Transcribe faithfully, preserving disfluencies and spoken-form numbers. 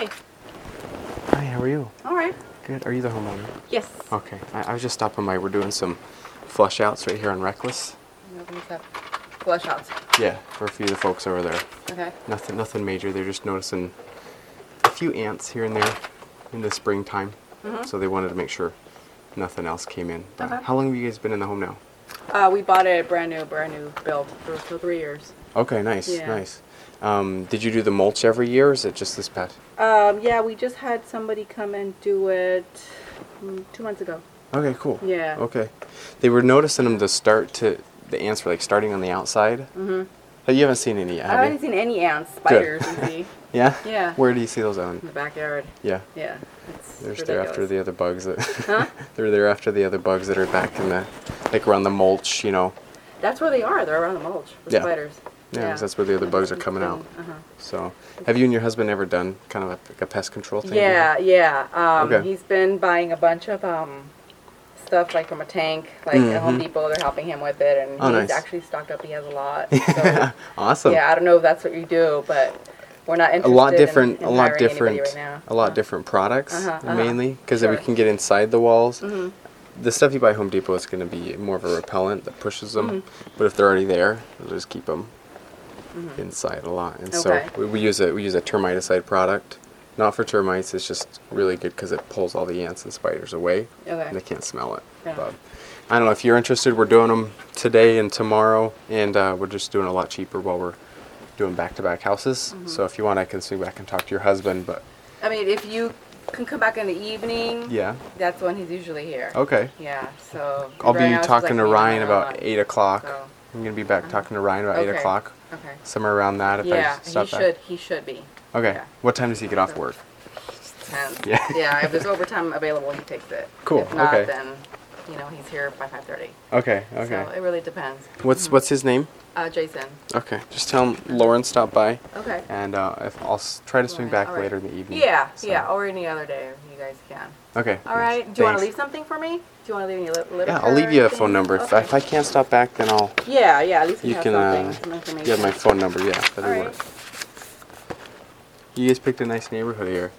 Hi. Hi, how are you? All right. Good. Are you the homeowner? Yes. Okay. I, I was just stopping by. We're doing some flush outs right here on Reckless. Flush outs. Yeah, for a few of the folks over there. Okay. Nothing, nothing major. They're just noticing a few ants here and there in the springtime. Mm-hmm. So they wanted to make sure nothing else came in. But Okay. how long have you guys been in the home now? Uh, we bought it brand new, brand new build for, for three years. Okay, nice, Yeah. nice. Um, did you do the mulch every year, or is it just this past? Um, yeah, we just had somebody come and do it mm, two months ago. Okay, cool. Yeah. Okay. They were noticing them to start to, the ants were like starting on the outside. Mm-hmm. But you haven't seen any yet, I have haven't you? seen any ants, spiders, you see, Yeah? Yeah. Where do you see those on? in the backyard. Yeah. Yeah. It's They're ridiculous. there after the other bugs that. Huh? They're there after the other bugs that are back in the, like around the mulch, you know. That's where they are. They're around the mulch. The Yeah. spiders. Yeah, 'cause that's where the other bugs are coming out. Uh-huh. So, have you and your husband ever done kind of a, like a pest control thing? Yeah, yeah. Um, Okay. He's been buying a bunch of um, stuff like from a tank, like at Home Mhm. Depot. They're helping him with it, and Oh, he's nice. actually stocked up. He has a lot. So, Awesome. yeah, I don't know if that's what you do, but we're not A interested. lot in- different, in a lot hiring anybody different, right now. a lot Uh-huh. different products Uh-huh, uh-huh. mainly because Sure. we can get inside the walls. Mm-hmm. The stuff you buy at Home Depot is going to be more of a repellent that pushes them, Mm-hmm. but if they're already there, we'll just keep them inside a lot. And Okay. so we, we use a we use a termiticide product, not for termites. It's just really good because it pulls all the ants and spiders away, Okay. and they can't smell it. Yeah. But I don't know if you're interested. We're doing them today and tomorrow, and uh, we're just doing a lot cheaper while we're doing back-to-back houses. Mm-hmm. So if you want, I can swing back and talk to your husband. But I mean, if you can come back in the evening, yeah, that's when he's usually here. okay. Yeah. So I'll right be now it's talking like to me and Ryan my about mom. eight o'clock. So, I'm gonna be back talking to Ryan about eight Okay. o'clock, okay. somewhere around that. If Yeah, I stop he back. should. He should be. Okay. yeah. What time does he get off work? ten. Yeah. Yeah. If there's overtime available, he takes it. Cool, If not, okay. then you know he's here by five thirty. Okay. Okay. So it really depends. What's what's his name? Uh, Jason. Okay. Just tell him Lauren stopped by, Okay. and uh, if I'll s- try to swing Lauren, back all right. later in the evening. Yeah. So- Yeah. Or any other day you guys can. Okay. All nice. right. Do you want to Thanks. leave something for me? Do you want to leave any li- literature? Yeah, I'll leave you a things? phone number. If, I, Okay. if I can't stop back, then I'll. Yeah. Yeah. At least we You have can. something. Uh, Some information. you have my phone number. Yeah, that'll All right. work. You guys picked a nice neighborhood here.